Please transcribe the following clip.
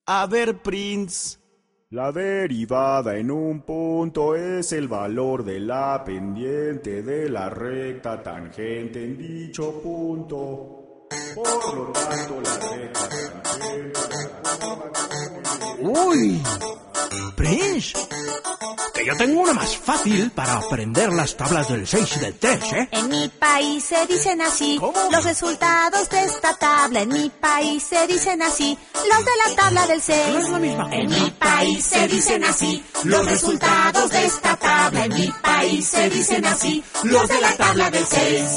A ver, Prince. La derivada en un punto es el valor de la pendiente de la recta tangente en dicho punto. Por lo tanto, la recta tangente... ¡Uy! Prince, que yo tengo una más fácil para aprender las tablas del 6 y del 3, ¿eh? En mi país se dicen así. ¿Cómo? Los resultados de esta tabla. En mi país se dicen así. Los de la tabla del 6. No es la misma cosa. En mi país se dicen así. Los resultados de esta tabla. En mi país se dicen así. Los de la tabla del 6.